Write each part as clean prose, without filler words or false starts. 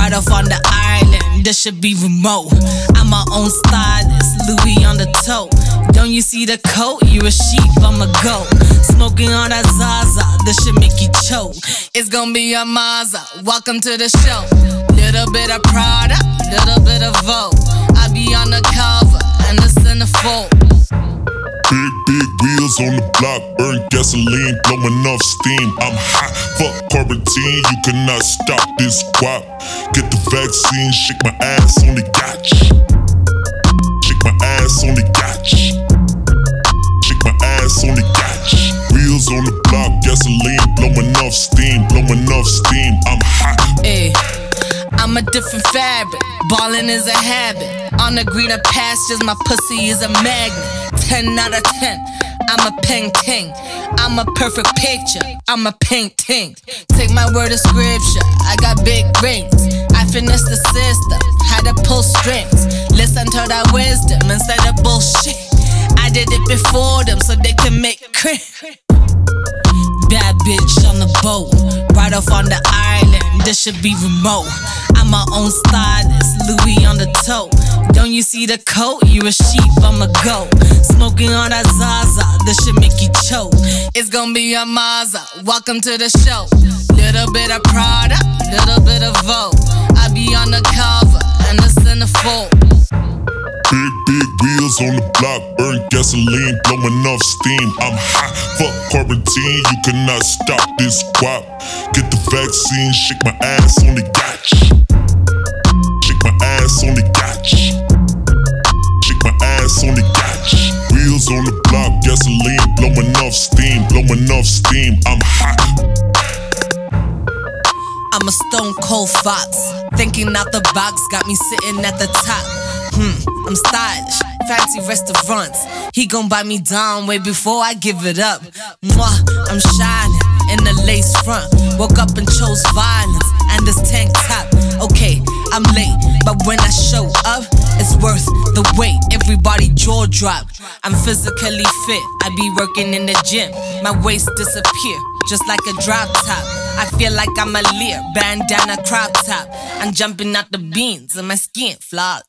right off on the island, this should be remote. I'm my own stylist, Louis on the toe. Don't you see the coat? You a sheep, I'm a goat. Smoking on that Zaza, this should make you choke. It's gonna be a Mazda, welcome to the show. Little bit of Prada, little bit of Vogue. I be on the cover, and the centerfold. Big wheels on the block, burn gasoline, blowing off steam. I'm hot, fuck quarantine, you cannot stop this guap. Get the vaccine, shake my ass on the gotch. Shake my ass on the gotch. Shake my ass on the gotch. Wheels on the block, gasoline, blowing off steam, blowing off steam. I'm hot. Ay, I'm a different fabric, ballin' is a habit. On the greener pastures, my pussy is a magnet. 10 out of 10, I'm a painting. I'm a perfect picture, I'm a painting. Take my word of scripture, I got big rings. I finesse the system, had to pull strings. Listen to that wisdom instead of bullshit. I did it before them so they can make cringe. Bad bitch on the boat, right off on the island, this should be remote. I'm my own stylist, Louis on the toe. Don't you see the coat? You a sheep, I'm a goat. Smoking on that Zaza, this should make you choke. It's gonna be a Mazda, welcome to the show. Little bit of Prada, little bit of Vogue. I be on the cover, and the centerfold. Big wheels on the block, burn gasoline, blowing off steam. I'm hot, fuck quarantine, you cannot stop this guap. Get the vaccine, shake my ass on the gotch. Shake my ass on the gotch. Shake my ass on the gotch. Wheels on the block, gasoline, blowing off steam, blowing off steam. I'm hot. I'm a stone cold fox, thinking out the box, got me sitting at the top. I'm stylish, fancy restaurants. He gon' buy me down way before I give it up. Mwah, I'm shining in the lace front. Woke up and chose violence and this tank top. Okay, I'm late, but when I show up, it's worth the wait. Everybody jaw drop. I'm physically fit, I be working in the gym. My waist disappear, just like a drop top. I feel like I'm a Lear, bandana crop top. I'm jumping out the beans and my skin flawless.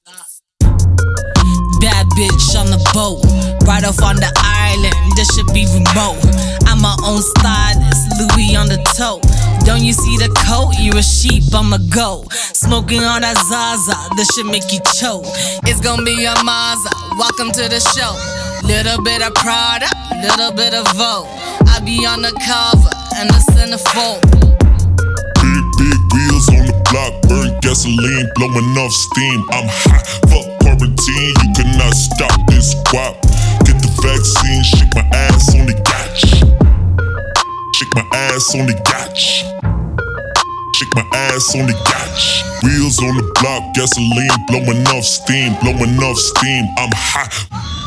Bad bitch on the boat, right off on the island, this should be remote. I'm my own stylist, Louis on the toe. Don't you see the coat? You a sheep, I'm a goat. Smoking on that Zaza, this should make you choke. It's gonna be a Mazda, welcome to the show. Little bit of Prada, little bit of Vogue. I be on the cover, and the centerfold. Big wheels on the block, burn gasoline, blowing off steam. I'm hot, fuck quarantine, you cannot stop this guap. Get the vaccine, shake my ass on the gotch. Shake my ass on the gotch. Shake my ass on the gotch. Wheels on the block, gasoline, blowing off steam, blowing off steam. I'm hot.